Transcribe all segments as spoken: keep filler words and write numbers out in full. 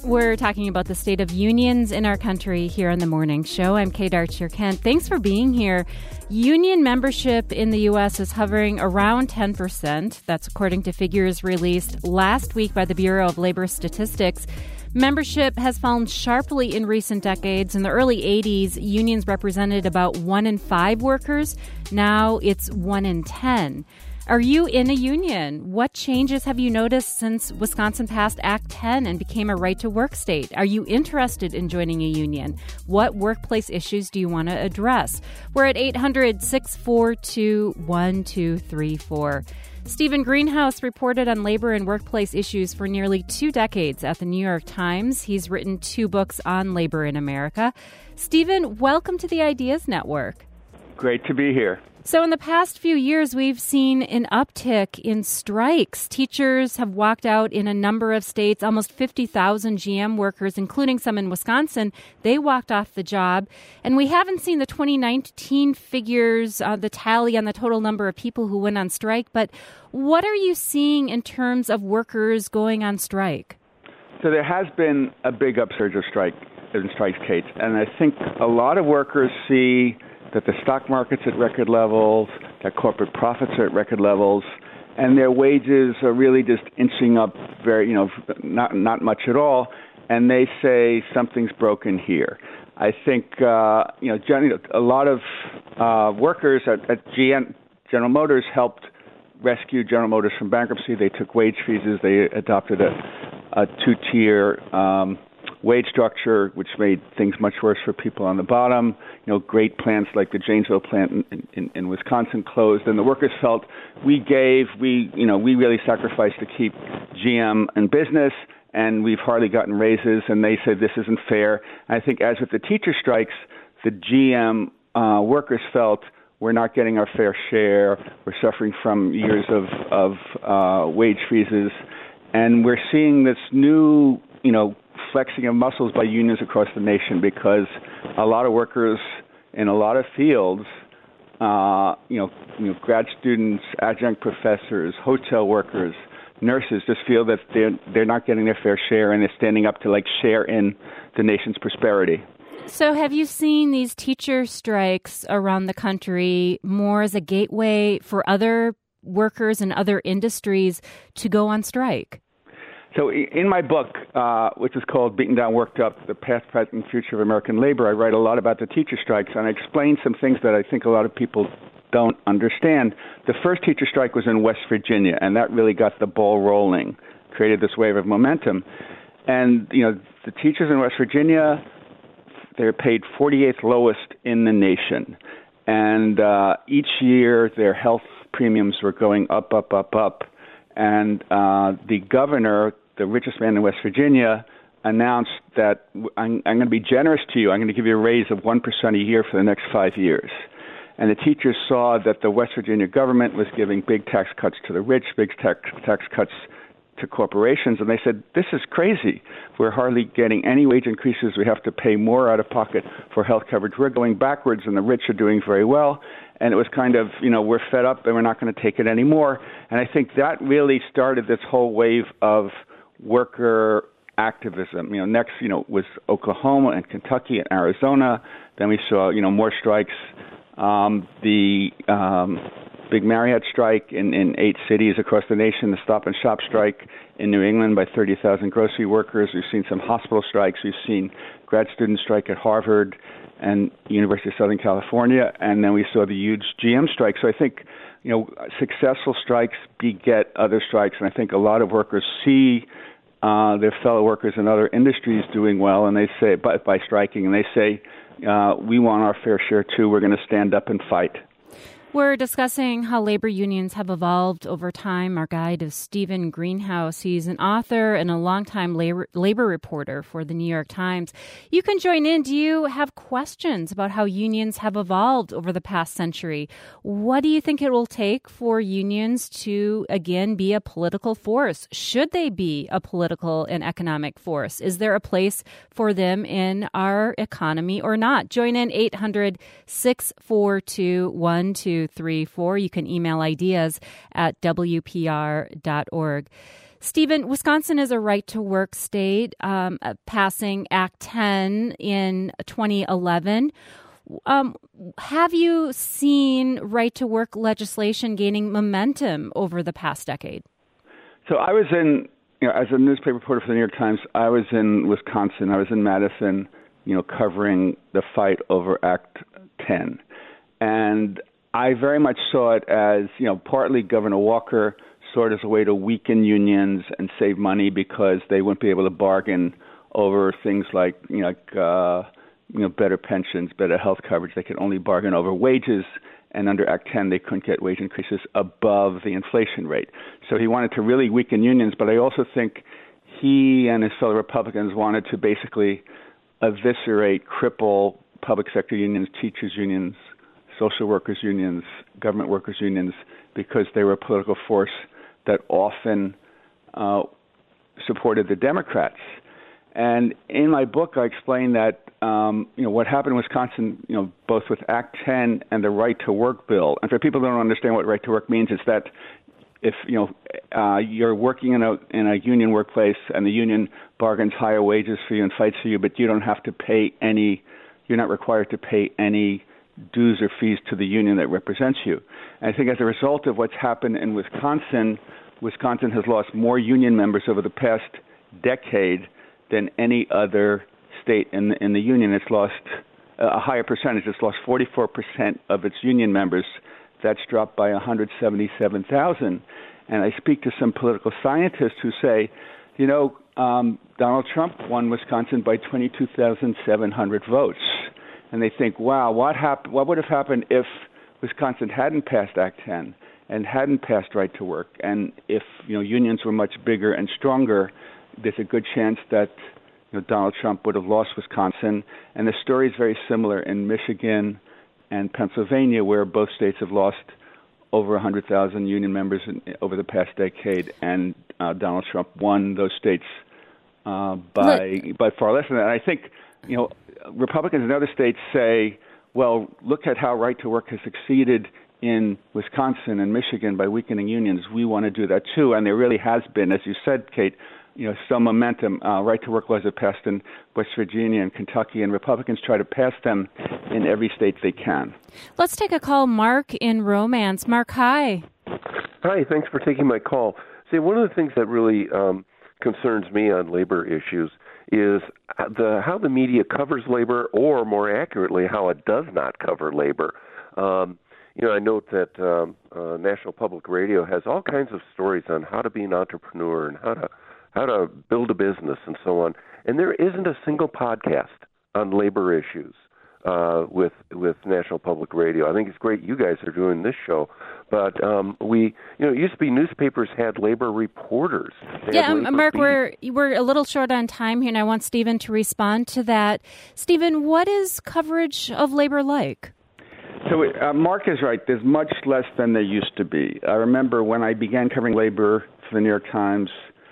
We're talking about the state of unions in our country here on The Morning Show. I'm Kate Archer-Kent. Thanks for being here. Union membership in the U S is hovering around ten percent. That's according to figures released last week by the Bureau of Labor Statistics. Membership has fallen sharply in recent decades. In the early eighties, unions represented about one in five workers. Now it's one in ten. Are you in a union? What changes have you noticed since Wisconsin passed Act ten and became a right-to-work state? Are you interested in joining a union? What workplace issues do you want to address? We're at eight hundred, six four two, one two three four. Stephen Greenhouse reported on labor and workplace issues for nearly two decades at the New York Times. He's written two books on labor in America. Stephen, welcome to the Ideas Network. Great to be here. So in the past few years, we've seen an uptick in strikes. Teachers have walked out in a number of states. Almost fifty thousand G M workers, including some in Wisconsin, they walked off the job. And we haven't seen the twenty nineteen figures, uh, the tally on the total number of people who went on strike. But what are you seeing in terms of workers going on strike? So there has been a big upsurge of strike in strikes, Kate. And I think a lot of workers see that the stock market's at record levels, that corporate profits are at record levels, and their wages are really just inching up very, you know, not not much at all, and they say something's broken here. I think, uh, you know, gen- a lot of uh, workers at, at G M, General Motors helped rescue General Motors from bankruptcy. They took wage freezes. They adopted a, a two-tier um wage structure, which made things much worse for people on the bottom. You know, great plants like the Janesville plant in, in, in Wisconsin closed, and the workers felt we gave, we, you know, we really sacrificed to keep G M in business, and we've hardly gotten raises, and they said this isn't fair. And I think as with the teacher strikes, the G M uh, workers felt we're not getting our fair share, we're suffering from years of, of uh, wage freezes, and we're seeing this new, you know, flexing of muscles by unions across the nation because a lot of workers in a lot of fields, uh, you know, you know, grad students, adjunct professors, hotel workers, nurses just feel that they're they're not getting their fair share, and they're standing up to like share in the nation's prosperity. So have you seen these teacher strikes around the country more as a gateway for other workers and other industries to go on strike? So in my book, uh, which is called Beaten Down, Worked Up, The Past, Present, and Future of American Labor, I write a lot about the teacher strikes, and I explain some things that I think a lot of people don't understand. The first teacher strike was in West Virginia, and that really got the ball rolling, created this wave of momentum. And, you know, the teachers in West Virginia, they're paid forty-eighth lowest in the nation. And uh, each year, their health premiums were going up, up, up, up. And uh, the governor, the richest man in West Virginia, announced that I'm, I'm going to be generous to you. I'm going to give you a raise of one percent a year for the next five years. And the teachers saw that the West Virginia government was giving big tax cuts to the rich, big tax, tax cuts to corporations. And they said, this is crazy. We're hardly getting any wage increases. We have to pay more out of pocket for health coverage. We're going backwards, and the rich are doing very well. And it was kind of, you know, we're fed up and we're not going to take it anymore. And I think that really started this whole wave of worker activism. You know, next, you know, was Oklahoma and Kentucky and Arizona. Then we saw, you know, more strikes. Um, the um, big Marriott strike in, in eight cities across the nation, the Stop and Shop strike in New England by thirty thousand grocery workers. We've seen some hospital strikes. We've seen grad student strike at Harvard and University of Southern California, and then we saw the huge G M strike. So I think, you know, successful strikes beget other strikes, and I think a lot of workers see uh, their fellow workers in other industries doing well, and they say, by, by striking, and they say, uh, we want our fair share too. We're going to stand up and fight. We're discussing how labor unions have evolved over time. Our guide is Stephen Greenhouse. He's an author and a longtime labor, labor reporter for the New York Times. You can join in. Do you have questions about how unions have evolved over the past century? What do you think it will take for unions to, again, be a political force? Should they be a political and economic force? Is there a place for them in our economy or not? Join in eight hundred, six four two, one two three four. You can email ideas at W P R dot org. Stephen, Wisconsin is a right-to-work state, um, uh, passing Act ten in twenty eleven. Um, have you seen right-to-work legislation gaining momentum over the past decade? So I was in, you know, as a newspaper reporter for the New York Times, I was in Wisconsin. I was in Madison, you know, covering the fight over Act ten. And I very much saw it as, you know, partly Governor Walker saw it as a way to weaken unions and save money because they wouldn't be able to bargain over things like, you know, like, uh, you know, better pensions, better health coverage. They could only bargain over wages, and under Act ten, they couldn't get wage increases above the inflation rate. So he wanted to really weaken unions, but I also think he and his fellow Republicans wanted to basically eviscerate, cripple public sector unions, teachers unions, social workers unions, government workers unions, because they were a political force that often uh, supported the Democrats. And in my book, I explain that um, you know what happened in Wisconsin, you know, both with Act ten and the Right to Work bill. And for people who don't understand what Right to Work means, it's that if you know uh, you're working in a in a union workplace and the union bargains higher wages for you and fights for you, but you don't have to pay any, you're not required to pay any dues or fees to the union that represents you. And I think as a result of what's happened in Wisconsin, Wisconsin has lost more union members over the past decade than any other state in the, in the union. It's lost a higher percentage. It's lost forty-four percent of its union members. That's dropped by one hundred seventy-seven thousand. And I speak to some political scientists who say, you know, um, Donald Trump won Wisconsin by twenty-two thousand seven hundred votes. And they think, wow, what hap- what would have happened if Wisconsin hadn't passed Act ten and hadn't passed Right to Work? And if, you know, unions were much bigger and stronger, there's a good chance that, you know, Donald Trump would have lost Wisconsin. And the story is very similar in Michigan and Pennsylvania, where both states have lost over one hundred thousand union members in, over the past decade, and uh, Donald Trump won those states uh, by Look. by far less than that. And I think, you know, Republicans in other states say, well, look at how Right to Work has succeeded in Wisconsin and Michigan by weakening unions. We want to do that too. And there really has been, as you said, Kate, you know, some momentum. Uh, right to Work laws are passed in West Virginia and Kentucky, and Republicans try to pass them in every state they can. Let's take a call. Mark in Romance. Mark, hi. Hi, thanks for taking my call. See, one of the things that really um, concerns me on labor issues is the how the media covers labor, or more accurately, how it does not cover labor. Um, you know, I note that um, uh, National Public Radio has all kinds of stories on how to be an entrepreneur and how to how to build a business and so on. And there isn't a single podcast on labor issues uh, with with National Public Radio. I think it's great you guys are doing this show, but um, we, you know, it used to be newspapers had labor reporters. They yeah, labor Mark, beats. we're we're a little short on time here, and I want Stephen to respond to that. Stephen, what is coverage of labor like? So uh, Mark is right. There's much less than there used to be. I remember when I began covering labor for the New York Times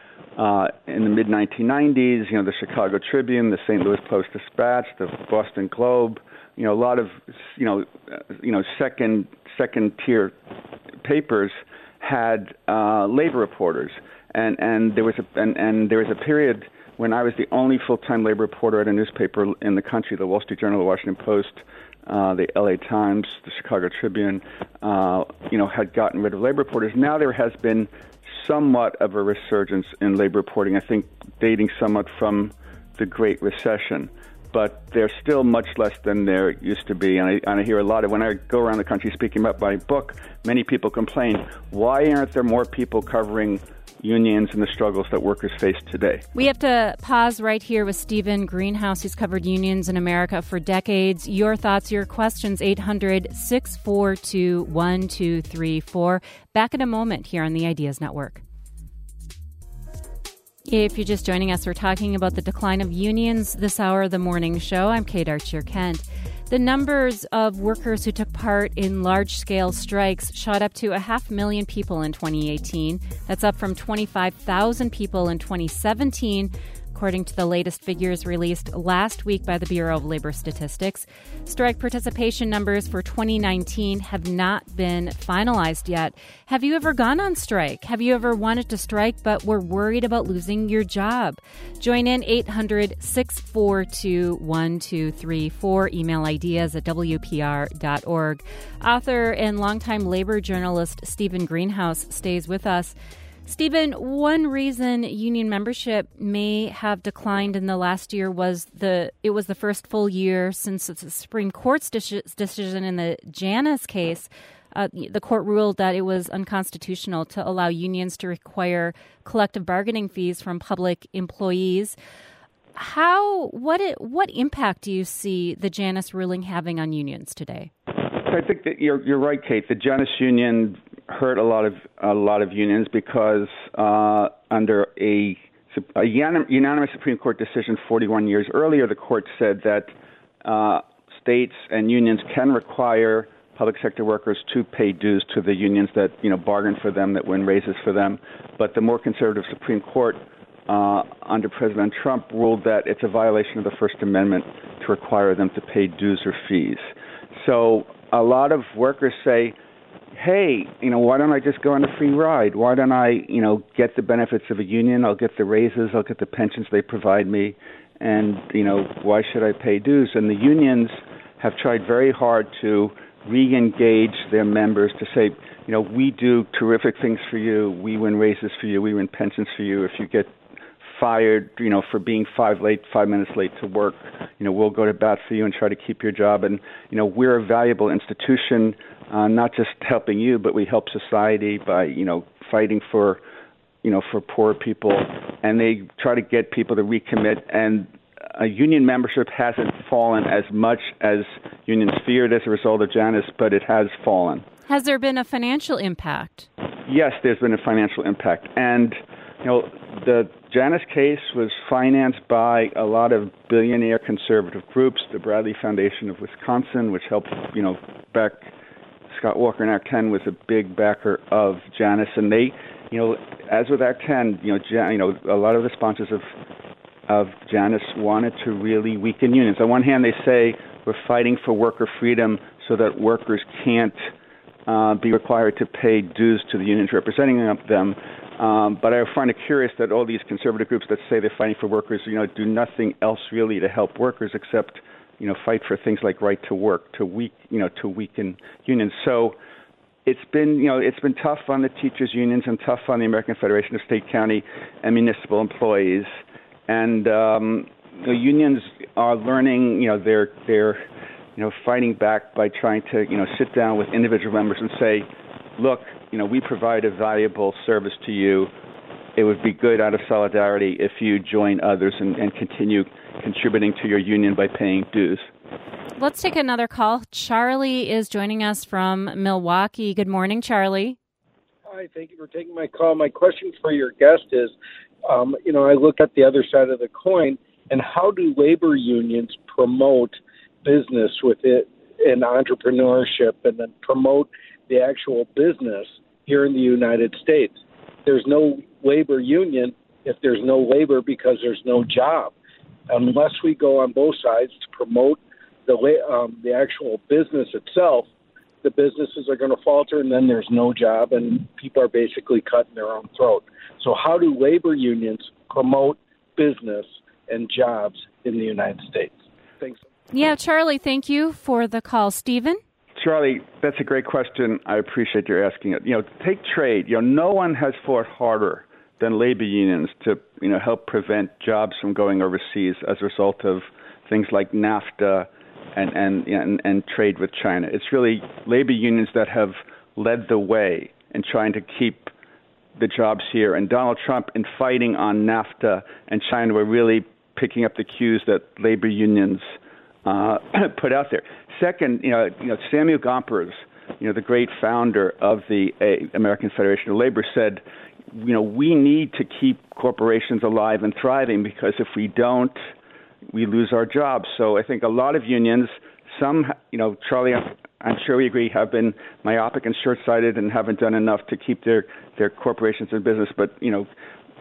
uh, in the mid nineteen nineties, you know, the Chicago Tribune, the Saint Louis Post-Dispatch, the Boston Globe, you know, a lot of, you know, uh, you know, second second tier papers had uh, labor reporters, and and there was a and, and there was a period when I was the only full-time labor reporter at a newspaper in the country, the Wall Street Journal, the Washington Post, uh, the L A Times, the Chicago Tribune, uh, you know, had gotten rid of labor reporters. Now there has been somewhat of a resurgence in labor reporting, I think dating somewhat from the Great Recession. But there's still much less than there used to be. And I, and I hear a lot of, when I go around the country speaking about my book, many people complain, why aren't there more people covering unions and the struggles that workers face today? We have to pause right here with Stephen Greenhouse, who's covered unions in America for decades. Your thoughts, your questions, eight hundred, six four two, one two three four. Back in a moment here on the Ideas Network. If you're just joining us, we're talking about the decline of unions this hour of the morning show. I'm Kate Archer-Kent. The numbers of workers who took part in large-scale strikes shot up to a half million people in twenty eighteen. That's up from twenty-five thousand people in twenty seventeen. according to the latest figures released last week by the Bureau of Labor Statistics. Strike participation numbers for twenty nineteen have not been finalized yet. Have you ever gone on strike? Have you ever wanted to strike but were worried about losing your job? Join in eight hundred, six four two, one two three four. Email ideas at W P R dot org. Author and longtime labor journalist Stephen Greenhouse stays with us. Stephen, one reason union membership may have declined in the last year was the it was the first full year since the Supreme Court's de- decision in the Janus case. Uh, the court ruled that it was unconstitutional to allow unions to require collective bargaining fees from public employees. How what it, what impact do you see the Janus ruling having on unions today? I think that you're you're right, Kate. The Janus union hurt a lot of a lot of unions because uh, under a, a unanimous Supreme Court decision forty-one years earlier, the court said that uh, states and unions can require public sector workers to pay dues to the unions that you know bargain for them, that win raises for them. But the more conservative Supreme Court uh, under President Trump ruled that it's a violation of the First Amendment to require them to pay dues or fees. So a lot of workers say, hey, you know, why don't I just go on a free ride? Why don't I, you know, get the benefits of a union? I'll get the raises. I'll get the pensions they provide me. And, you know, why should I pay dues? And the unions have tried very hard to re-engage their members to say, you know, we do terrific things for you. We win raises for you. We win pensions for you. If you get fired, you know, for being five late, five minutes late to work, you know, we'll go to bat for you and try to keep your job. And, you know, we're a valuable institution, uh, not just helping you, but we help society by, you know, fighting for, you know, for poor people. And they try to get people to recommit. And a union membership hasn't fallen as much as unions feared as a result of Janus, but it has fallen. Has there been a financial impact? Yes, there's been a financial impact. And, you know, the Janus case was financed by a lot of billionaire conservative groups, the Bradley Foundation of Wisconsin, which helped, you know, back Scott Walker, and Act ten was a big backer of Janus. And they, you know, as with Act ten, you know, Jan, you know, a lot of the sponsors of of Janus wanted to really weaken unions. On one hand, they say we're fighting for worker freedom so that workers can't uh, be required to pay dues to the unions representing them. Um, but I find it curious that all these conservative groups that say they're fighting for workers, you know, do nothing else really to help workers except, you know, fight for things like right to work, to weak, you know, to weaken unions. So it's been, you know, it's been tough on the teachers' unions and tough on the American Federation of State, County, and Municipal Employees. And um, the unions are learning, you know, they're they're, you know, fighting back by trying to, you know, sit down with individual members and say, look, you know, we provide a valuable service to you. It would be good out of solidarity if you join others and, and continue contributing to your union by paying dues. Let's take another call. Charlie is joining us from Milwaukee. Good morning, Charlie. Hi, thank you for taking my call. My question for your guest is, um, you know, I look at the other side of the coin, and how do labor unions promote business with it and entrepreneurship and then promote the actual business here in the United States? There's no labor union if there's no labor because there's no job. Unless we go on both sides to promote the um, the actual business itself, the businesses are going to falter, and then there's no job, and people are basically cutting their own throat. So how do labor unions promote business and jobs in the United States? Thanks. Yeah, Charlie, thank you for the call. Stephen? Charlie, that's a great question. I appreciate your asking it. You know, take trade. You know, no one has fought harder than labor unions to, you know, help prevent jobs from going overseas as a result of things like NAFTA and and and, and trade with China. It's really labor unions that have led the way in trying to keep the jobs here. And Donald Trump, in fighting on NAFTA and China, were really picking up the cues that labor unions uh, put out there. Second, you know, you know, Samuel Gompers, you know, the great founder of the uh, American Federation of Labor, said, you know, we need to keep corporations alive and thriving because if we don't, we lose our jobs. So I think a lot of unions, some, you know, Charlie, I'm, I'm sure we agree, have been myopic and short-sighted and haven't done enough to keep their, their corporations in business. But, you know,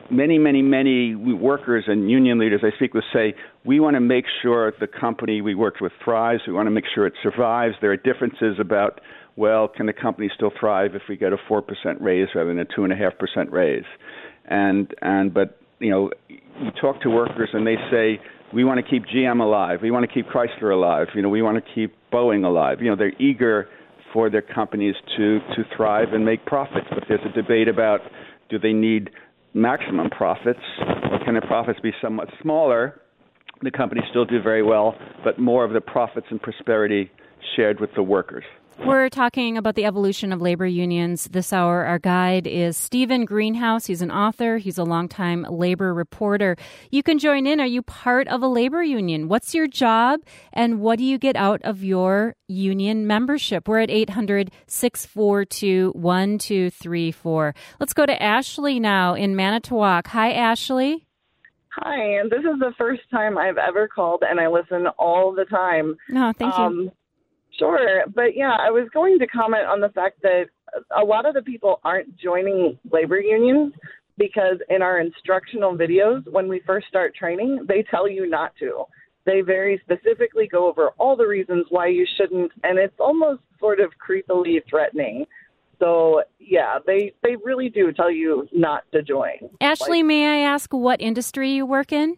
many, many, many workers and union leaders I speak with say, we want to make sure the company we work with thrives. We want to make sure it survives. There are differences about, well, can the company still thrive if we get a four percent raise rather than a two point five percent raise? And, and but, you know, you talk to workers and they say, we want to keep G M alive. We want to keep Chrysler alive. You know, we want to keep Boeing alive. You know, they're eager for their companies to, to thrive and make profits. But there's a debate about, do they need maximum profits, or can their profits be somewhat smaller? The companies still do very well, but more of the profits and prosperity shared with the workers. We're talking about the evolution of labor unions this hour. Our guide is Stephen Greenhouse. He's an author. He's a longtime labor reporter. You can join in. Are you part of a labor union? What's your job, and what do you get out of your union membership? We're at eight hundred, six four two, one two three four. Let's go to Ashley now in Manitowoc. Hi, Ashley. Hi, and this is the first time I've ever called, and I listen all the time. No, thank you. Um, Sure. But yeah, I was going to comment on the fact that a lot of the people aren't joining labor unions because in our instructional videos, when we first start training, they tell you not to. They very specifically go over all the reasons why you shouldn't, and it's almost sort of creepily threatening. So, yeah, they, they really do tell you not to join. Ashley, like, may I ask what industry you work in?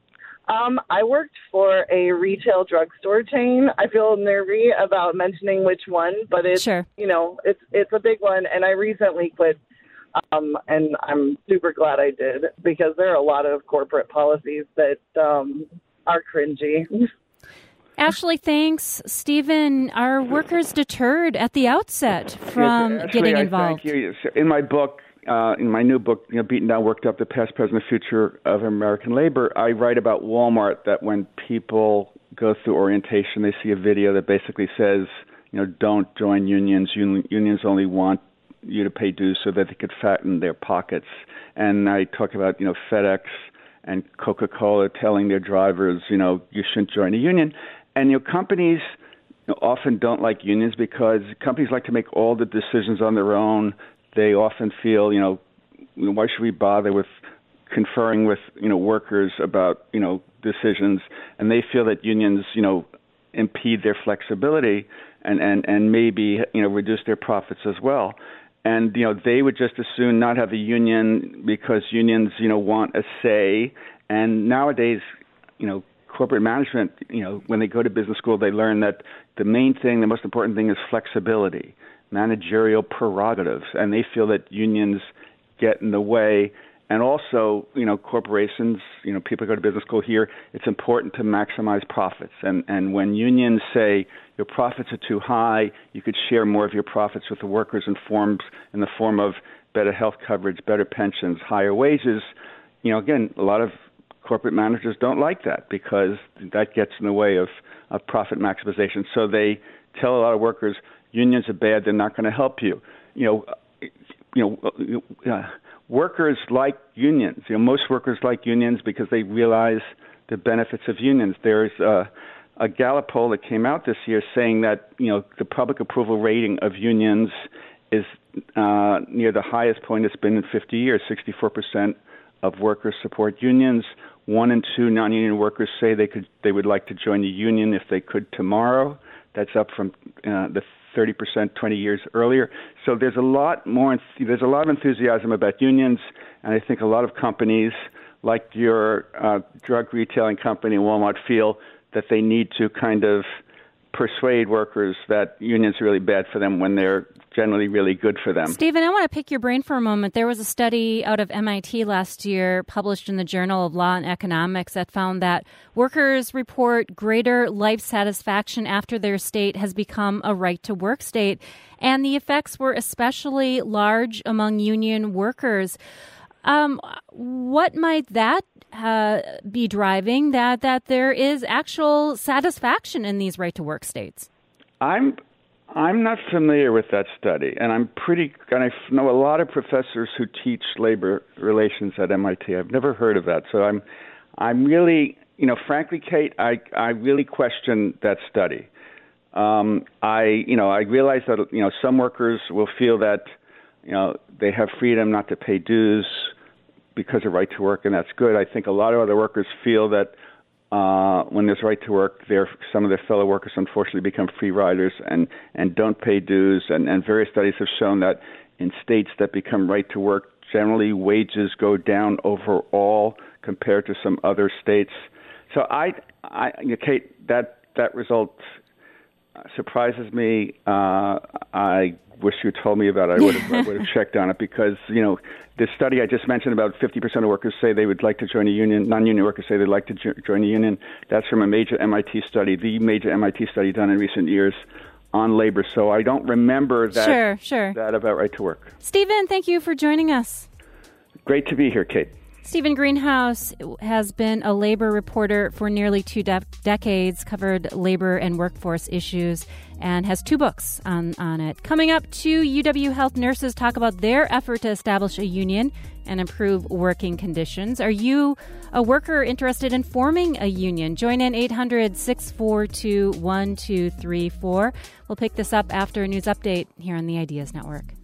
Um, I worked for a retail drugstore chain. I feel nervy about mentioning which one, but it's, sure. you know, it's it's a big one, and I recently quit, um, and I'm super glad I did because there are a lot of corporate policies that um, are cringy. Ashley, thanks. Stephen, are workers deterred at the outset from yes, Ashley, getting I involved? Thank you. In my book, Uh, in my new book, you know, Beaten Down, Worked Up, The Past, Present, and Future of American Labor, I write about Walmart, that when people go through orientation, they see a video that basically says, you know, don't join unions. Un- unions only want you to pay dues so that they could fatten their pockets. And I talk about, you know, FedEx and Coca-Cola telling their drivers, you know, you shouldn't join a union. And, you know, companies you know, often don't like unions because companies like to make all the decisions on their own. They often feel, you know, why should we bother with conferring with, you know, workers about, you know, decisions? And they feel that unions, you know, impede their flexibility and, and, and maybe, you know, reduce their profits as well. And, you know, they would just as soon not have a union because unions, you know, want a say. And nowadays, you know, corporate management, you know, when they go to business school, they learn that the main thing, the most important thing is flexibility, managerial prerogatives, and they feel that unions get in the way. And also, you know, corporations, you know, people go to business school here, it's important to maximize profits. And, and when unions say your profits are too high, you could share more of your profits with the workers in forms in the form of better health coverage, better pensions, higher wages. You know, again, a lot of corporate managers don't like that because that gets in the way of, of profit maximization. So they tell a lot of workers, unions are bad, they're not going to help you. You know, you know, uh, workers like unions. You know, most workers like unions because they realize the benefits of unions. There's a, a Gallup poll that came out this year saying that, you know, the public approval rating of unions is uh, near the highest point it's been in fifty years. sixty-four percent of workers support unions. One in two non-union workers say they could they would like to join a union if they could tomorrow. That's up from uh, the thirty percent twenty years earlier. So there's a lot more, there's a lot of enthusiasm about unions, and I think a lot of companies, like your uh, drug retailing company, Walmart, feel that they need to kind of persuade workers that unions are really bad for them when they're generally really good for them. Stephen, I want to pick your brain for a moment. There was a study out of M I T last year published in the Journal of Law and Economics that found that workers report greater life satisfaction after their state has become a right-to-work state, and the effects were especially large among union workers. Um, what might that uh, be driving that that there is actual satisfaction in these right-to-work states? I'm I'm not familiar with that study, and I'm pretty. And I know a lot of professors who teach labor relations at M I T. I've never heard of that, so I'm I'm really, you know, frankly, Kate, I I really question that study. Um, I you know I realize that you know some workers will feel that you know they have freedom not to pay dues because of right to work, and that's good. I think a lot of other workers feel that uh, when there's right to work, their some of their fellow workers unfortunately become free riders and, and don't pay dues. And, and various studies have shown that in states that become right to work, generally wages go down overall compared to some other states. So I, I Kate, that that result surprises me. Uh, I wish you told me about it. I would have, I would have checked on it because, you know, this study I just mentioned, about fifty percent of workers say they would like to join a union. Non-union workers say they'd like to jo- join a union. That's from a major M I T study, the major M I T study done in recent years on labor. So I don't remember that, sure, sure. that about right to work. Stephen, thank you for joining us. Great to be here, Kate. Stephen Greenhouse has been a labor reporter for nearly two de- decades, covered labor and workforce issues, and has two books on, on it. Coming up, two U W Health nurses talk about their effort to establish a union and improve working conditions. Are you a worker interested in forming a union? Join in eight hundred, six four two, one two three four. We'll pick this up after a news update here on the Ideas Network.